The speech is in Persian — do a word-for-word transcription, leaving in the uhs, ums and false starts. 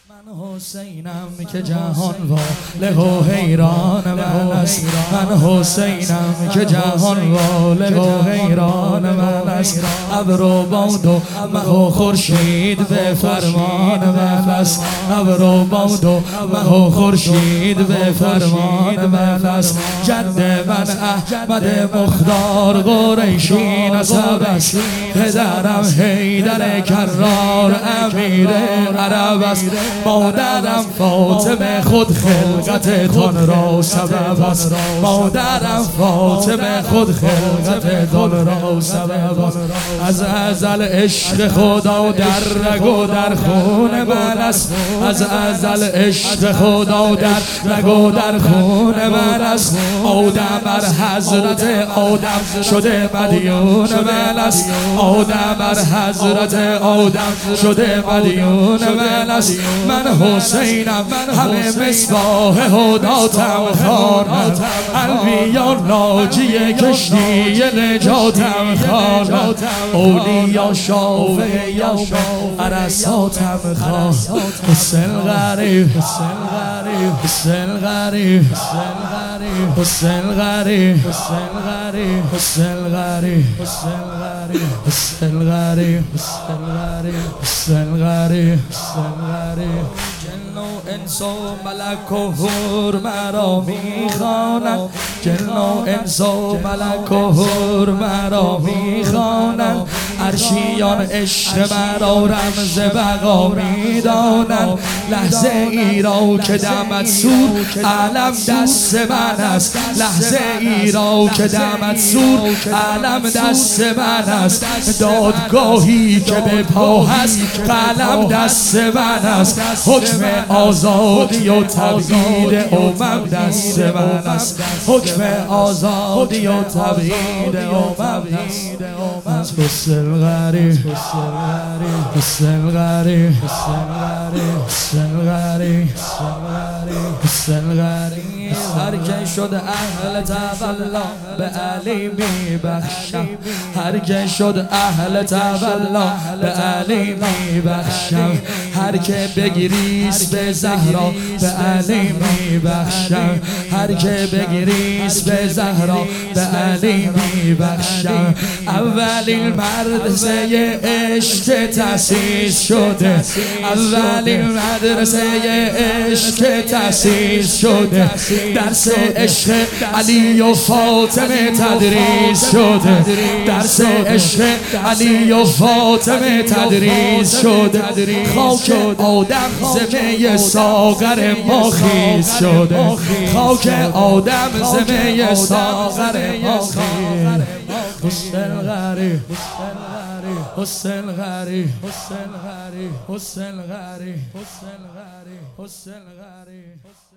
من حسینم که جهان واله و حیران من است. من حسینم که جهان واله و حیران من است. ابر و باد و مه و خورشید به فرمان من است. ابر و باد و مه و خورشید به فرمان من است. جد من احمد مختار قریشی نسب است. پدرم حیدر کرار امیر عرب است. مادرم فاطمه خود خلقتتان را سبب است. مادرم فاطمه خود خلقتتان را سبب است. از ازل عشق خدا در رگ و در خون من است. از ازل عشق خدا در رگ و در خون من است. آدم بر حضرت آدم شده مدیون من است. آدم بر حضرت آدم شده مدیون من است. من حسینم همه مصباح هداتم خوانم. الویان ناجی کشتی نجاتم خوانم. اولیا شافع یا عرصاتم خوانم. حسین غریب حسین غریب حسین غریب حسین غریب حسین غریب حسین غریب حسین غریب حسین غریب حسین غریب حسین غریب حسین غریب. جن و انس و ملک و حور مرا میخوانند. جن و انس و ملک و حور مرا میخوانند. عرشیان عشق مرا رمز بقا میدانند. لحظه ای را که دمت سور علم دست من است. لحظه ای را که دمت سور علم دست من است. دادگاهی که به پا هست قلم دست من است. حکم آزادی و تبعید امم دست من است. حکم آزادی و تبعید امم دست من است. حسین غریب حسین غریب حسین غریب حسین غریب. هر که شد اهل تولا به علی میبخشم. هر که شد اهل تولا به علی میبخشم. هر که بگریس به زهرا به علی میبخشم. هر که بگریس به زهرا به علی میبخشم. اولین مدرسه عشق تأسیس شده. اولین مدرسه عشق تأسیس شده. درس عشق علی و فاطمه تدریس شده. درس عشق علی و فاطمه تدریس شده. خاک آدم زمه ساغر ما خیز شده. خاک آدم زمه ساغر ما خیز. حسین غریب حسین غریب حسین غریب حسین غریب حسین غریب حسین غریب.